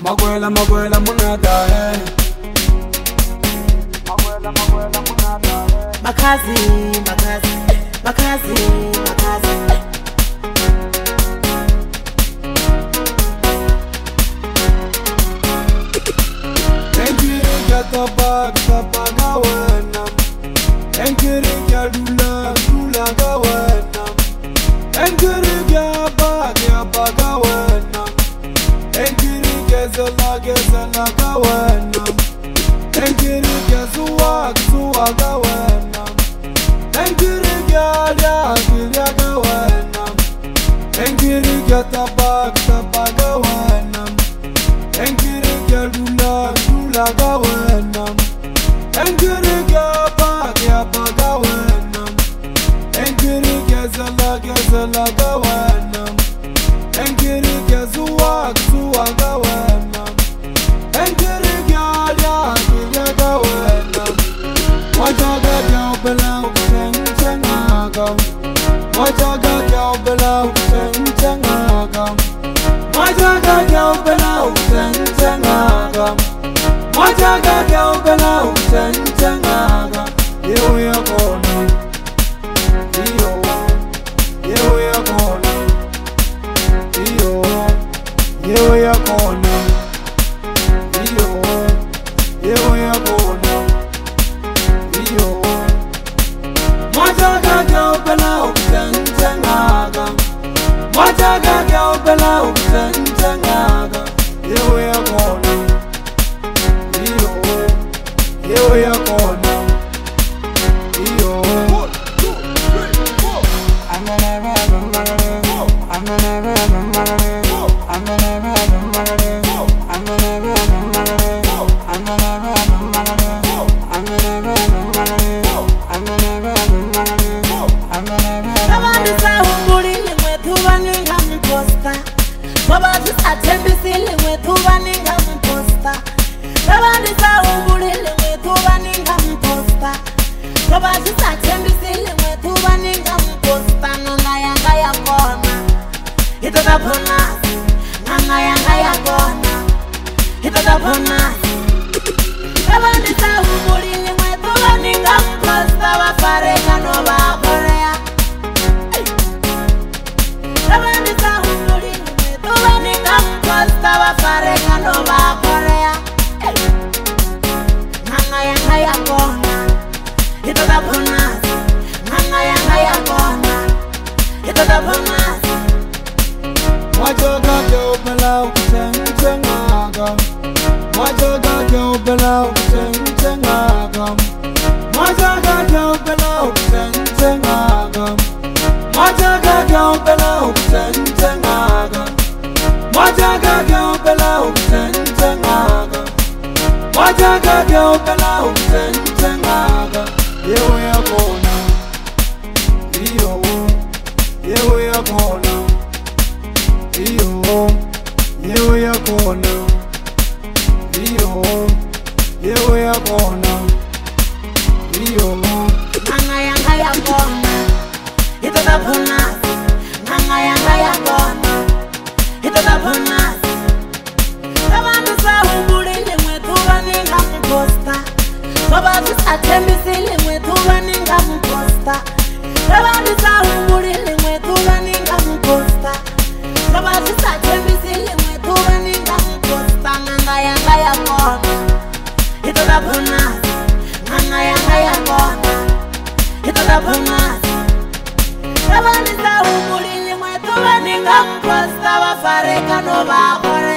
Maguela munada Makazi Enkiri gata bag gawana Enkiri dula gawana Enkiri bag gawana Enkiri gezela gawana Enkiri zuwa gawana Enkiri gawana Enkiri gata bag gawana Enkiri dula gawana Enkiri gawana Enkiri gezela gawana Enkiri zuwa gawana Enkiri gawana Wajaga belau cengagam Wajaga belau cengagam Wajaga belau cengagam Wajaga belau cengagam Yo ya kona Yo ya kona Yo ya kona Yo ya kona Wajaga belau cengagam Wajaga belau cengagam Yo ya kona Yo ya kona Yo 1, 2, 3, 4 I'm gonna rap I'm gonna rap I'm gonna Fareka no va